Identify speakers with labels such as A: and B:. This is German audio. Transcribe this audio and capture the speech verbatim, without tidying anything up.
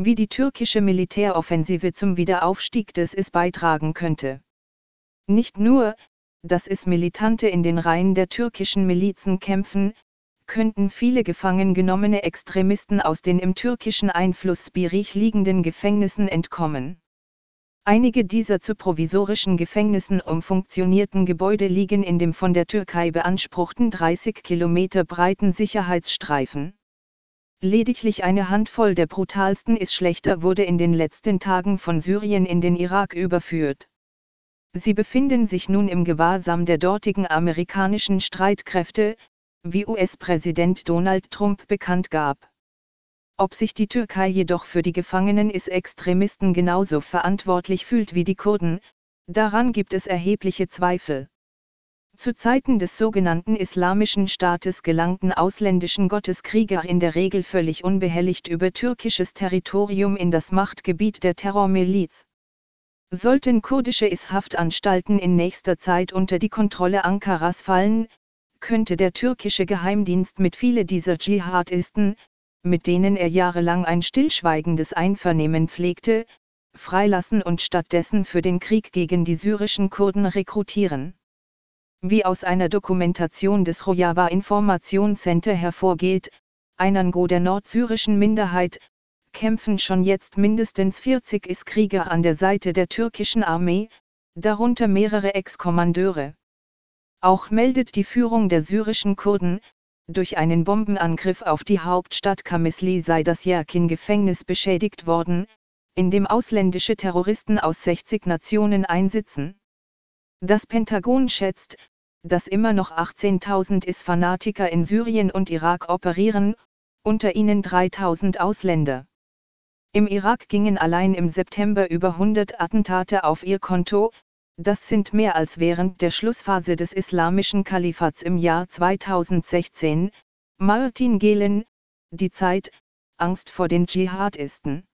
A: wie die türkische Militäroffensive zum Wiederaufstieg des I S beitragen könnte. Nicht nur, dass es Militante in den Reihen der türkischen Milizen kämpfen, könnten viele gefangen genommene Extremisten aus den im türkischen Einflussbereich liegenden Gefängnissen entkommen. Einige dieser zu provisorischen Gefängnissen umfunktionierten Gebäude liegen in dem von der Türkei beanspruchten dreißig Kilometer breiten Sicherheitsstreifen. Lediglich eine Handvoll der brutalsten I S-Schlächter wurde in den letzten Tagen von Syrien in den Irak überführt. Sie befinden sich nun im Gewahrsam der dortigen amerikanischen Streitkräfte, wie U S-Präsident Donald Trump bekannt gab. Ob sich die Türkei jedoch für die gefangenen I S-Extremisten genauso verantwortlich fühlt wie die Kurden, daran gibt es erhebliche Zweifel. Zu Zeiten des sogenannten Islamischen Staates gelangten ausländischen Gotteskrieger in der Regel völlig unbehelligt über türkisches Territorium in das Machtgebiet der Terrormiliz. Sollten kurdische I S-Haftanstalten in nächster Zeit unter die Kontrolle Ankaras fallen, könnte der türkische Geheimdienst mit viele dieser Dschihadisten, mit denen er jahrelang ein stillschweigendes Einvernehmen pflegte, freilassen und stattdessen für den Krieg gegen die syrischen Kurden rekrutieren. Wie aus einer Dokumentation des Rojava Information Center hervorgeht, Einango der nordsyrischen Minderheit, kämpfen schon jetzt mindestens vierzig I S-Krieger an der Seite der türkischen Armee, darunter mehrere Ex-Kommandeure. Auch meldet die Führung der syrischen Kurden, durch einen Bombenangriff auf die Hauptstadt Qamishli sei das Yerkin-Gefängnis beschädigt worden, in dem ausländische Terroristen aus sechzig Nationen einsitzen. Das Pentagon schätzt, dass immer noch achtzehntausend I S-Fanatiker in Syrien und Irak operieren, unter ihnen dreitausend Ausländer. Im Irak gingen allein im September über hundert Attentate auf ihr Konto, das sind mehr als während der Schlussphase des Islamischen Kalifats im Jahr zweitausendsechzehn, Martin Gehlen, Die Zeit, Angst vor den Dschihadisten.